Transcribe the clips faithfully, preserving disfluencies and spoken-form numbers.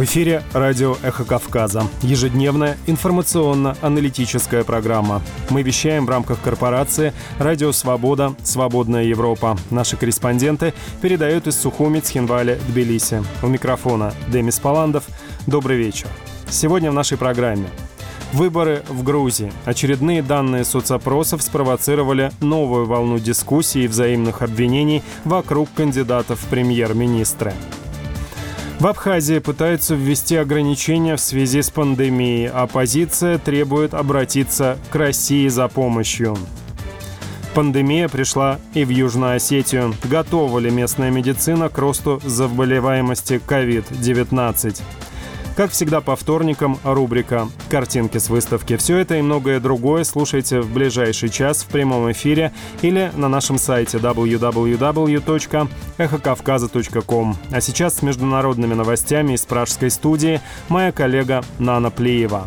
В эфире радио «Эхо Кавказа». Ежедневная информационно-аналитическая программа. Мы вещаем в рамках корпорации «Радио Свобода. Свободная Европа». Наши корреспонденты передают из Сухуми, Цхинвали, Тбилиси. У микрофона Демис Паландов. Добрый вечер. Сегодня в нашей программе. Выборы в Грузии. Очередные данные соцопросов спровоцировали новую волну дискуссий и взаимных обвинений вокруг кандидатов в премьер-министры. В Абхазии пытаются ввести ограничения в связи с пандемией. Оппозиция требует обратиться к России за помощью. Пандемия пришла и в Южную Осетию. Готова ли местная медицина к росту заболеваемости ковид девятнадцать? Как всегда, по вторникам рубрика «Картинки с выставки». Все это и многое другое слушайте в ближайший час в прямом эфире или на нашем сайте дабл ю дабл ю дабл ю точка эхо кавказа точка ком. А сейчас с международными новостями из пражской студии моя коллега Нана Плиева.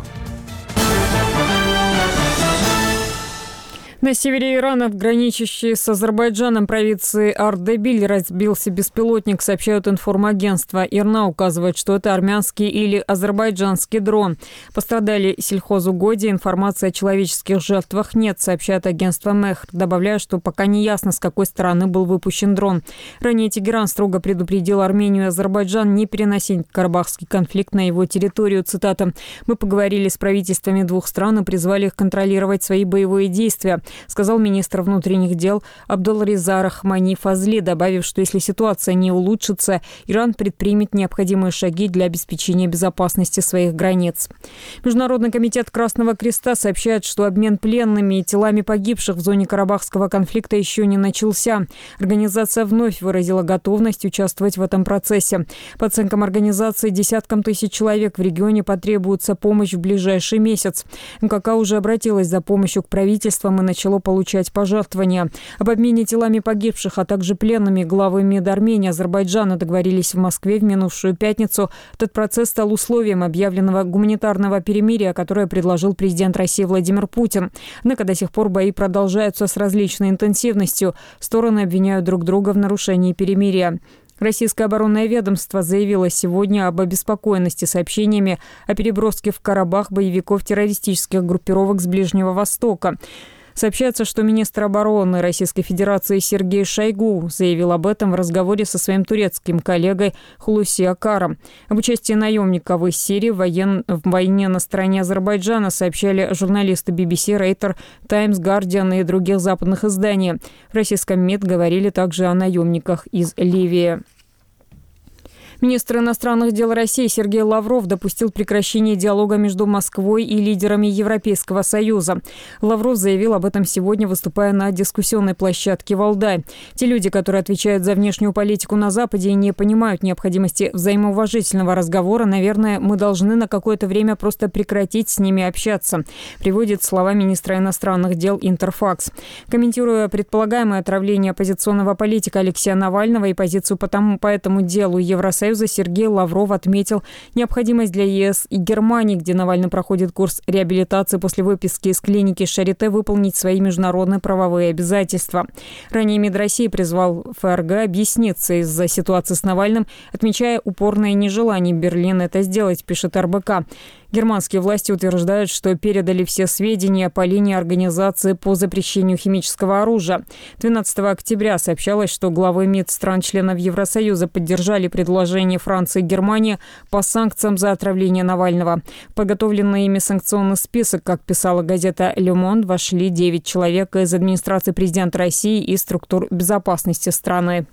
На севере Ирана, в граничащей с Азербайджаном провинции Ардебиль, разбился беспилотник, сообщают информагентства. ИРНА указывает, что это армянский или азербайджанский дрон. Пострадали сельхозугодия, информации о человеческих жертвах нет, сообщает агентство МЕХР, добавляя, что пока не ясно, с какой стороны был выпущен дрон. Ранее Тегеран строго предупредил Армению и Азербайджан не переносить карабахский конфликт на его территорию. Цитата: «Мы поговорили с правительствами двух стран и призвали их контролировать свои боевые действия», сказал министр внутренних дел Абдулреза Рахмани Фазли, добавив, что если ситуация не улучшится, Иран предпримет необходимые шаги для обеспечения безопасности своих границ. Международный комитет Красного Креста сообщает, что обмен пленными и телами погибших в зоне карабахского конфликта еще не начался. Организация вновь выразила готовность участвовать в этом процессе. По оценкам организации, десяткам тысяч человек в регионе потребуется помощь в ближайший месяц. МКК уже обратилась за помощью к правительствам и начала получать пожертвования. Об обмене телами погибших, а также пленными главы МИД Армении и Азербайджана договорились в Москве в минувшую пятницу. Этот процесс стал условием объявленного гуманитарного перемирия, которое предложил президент России Владимир Путин. Однако до сих пор бои продолжаются с различной интенсивностью. Стороны обвиняют друг друга в нарушении перемирия. Российское оборонное ведомство заявило сегодня об обеспокоенности сообщениями о переброске в Карабах боевиков террористических группировок с Ближнего Востока. Сообщается, что министр обороны Российской Федерации Сергей Шойгу заявил об этом в разговоре со своим турецким коллегой Хулуси Акаром. Об участии наемников из Сирии в, воен... в войне на стороне Азербайджана сообщали журналисты би би си, Рейтер, Таймс, Гардиан и других западных изданий. В российском МИД говорили также о наемниках из Ливии. Министр иностранных дел России Сергей Лавров допустил прекращение диалога между Москвой и лидерами Европейского Союза. Лавров заявил об этом сегодня, выступая на дискуссионной площадке Валдай. Те люди, которые отвечают за внешнюю политику на Западе и не понимают необходимости взаимоуважительного разговора, наверное, мы должны на какое-то время просто прекратить с ними общаться, приводит слова министра иностранных дел Интерфакс. Комментируя предполагаемое отравление оппозиционного политика Алексея Навального и позицию по, тому, по этому делу Евросоюза, Сергей Лавров отметил необходимость для ЕС и Германии, где Навальный проходит курс реабилитации после выписки из клиники Шарите, выполнить свои международные правовые обязательства. Ранее МИД России призвал ФРГ объясниться из-за ситуации с Навальным, отмечая упорное нежелание Берлина это сделать, пишет эр бэ ка. Германские власти утверждают, что передали все сведения по линии организации по запрещению химического оружия. двенадцатого октября сообщалось, что главы МИД стран-членов Евросоюза поддержали предложение Франции и Германии по санкциям за отравление Навального. В подготовленный ими санкционный список, как писала газета «Ле Монд», вошли девять человек из администрации президента России и структур безопасности страны.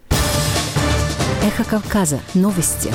Эхо Кавказа. Новости.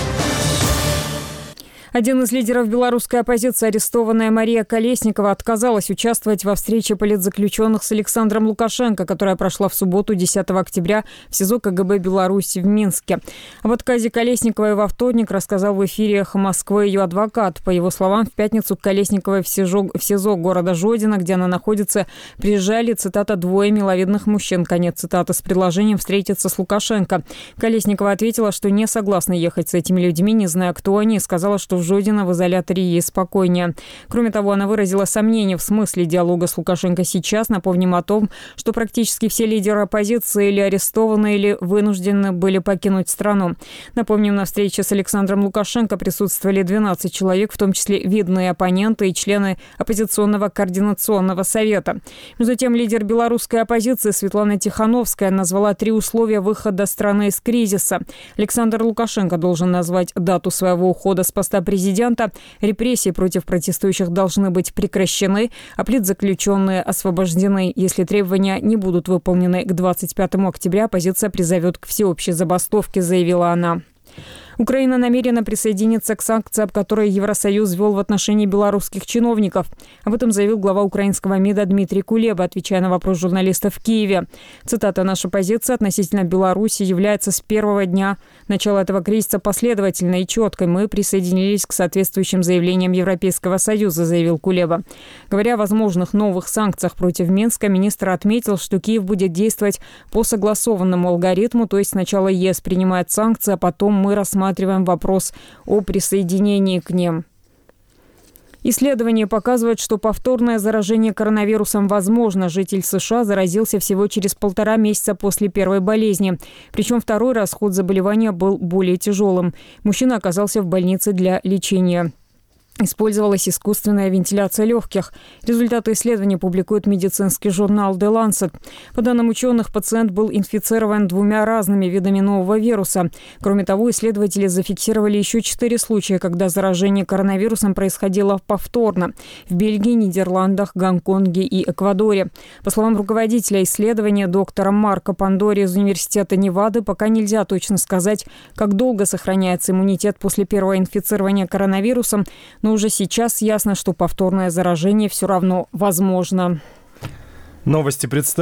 Один из лидеров белорусской оппозиции, арестованная Мария Колесникова, отказалась участвовать во встрече политзаключенных с Александром Лукашенко, которая прошла в субботу, десятого октября, в СИЗО ка гэ бэ Беларуси в Минске. Об отказе Колесниковой во вторник рассказал в эфире «Эхо Москвы» ее адвокат. По его словам, в пятницу к Колесниковой в СИЗО, в СИЗО города Жодино, где она находится, приезжали, цитата, «двое миловидных мужчин», конец цитаты, с предложением встретиться с Лукашенко. Колесникова ответила, что не согласна ехать с этими людьми, не зная, кто они, и сказала, что в Жодино в изоляторе ей спокойнее. Кроме того, она выразила сомнения в смысле диалога с Лукашенко сейчас. Напомним о том, что практически все лидеры оппозиции или арестованы, или вынуждены были покинуть страну. Напомним, на встрече с Александром Лукашенко присутствовали двенадцать человек, в том числе видные оппоненты и члены оппозиционного координационного совета. Между тем, лидер белорусской оппозиции Светлана Тихановская назвала три условия выхода страны из кризиса. Александр Лукашенко должен назвать дату своего ухода с поста президента. Репрессии против протестующих должны быть прекращены, а политзаключенные освобождены. Если требования не будут выполнены к двадцать пятому октября, оппозиция призовет к всеобщей забастовке, заявила она. Украина намерена присоединиться к санкциям, которые Евросоюз ввел в отношении белорусских чиновников. Об этом заявил глава украинского МИДа Дмитрий Кулеба, отвечая на вопрос журналистов в Киеве. Цитата: «Наша позиция относительно Беларуси является с первого дня начала этого кризиса последовательной и четкой. Мы присоединились к соответствующим заявлениям Европейского Союза», заявил Кулеба. Говоря о возможных новых санкциях против Минска, министр отметил, что Киев будет действовать по согласованному алгоритму, то есть сначала ЕС принимает санкции, а потом мы рассматриваем вопрос о присоединении к ним. Исследования показывают, что повторное заражение коронавирусом возможно. Житель США заразился всего через полтора месяца после первой болезни. Причем второй раз ход заболевания был более тяжелым. Мужчина оказался в больнице для лечения. Использовалась искусственная вентиляция легких. Результаты исследования публикует медицинский журнал The Lancet. По данным ученых, пациент был инфицирован двумя разными видами нового вируса. Кроме того, исследователи зафиксировали еще четыре случая, когда заражение коронавирусом происходило повторно в Бельгии, Нидерландах, Гонконге и Эквадоре. По словам руководителя исследования доктора Марко Пандори из Университета Невады, пока нельзя точно сказать, как долго сохраняется иммунитет после первого инфицирования коронавирусом, но уже сейчас ясно, что повторное заражение все равно возможно. Новости представлены.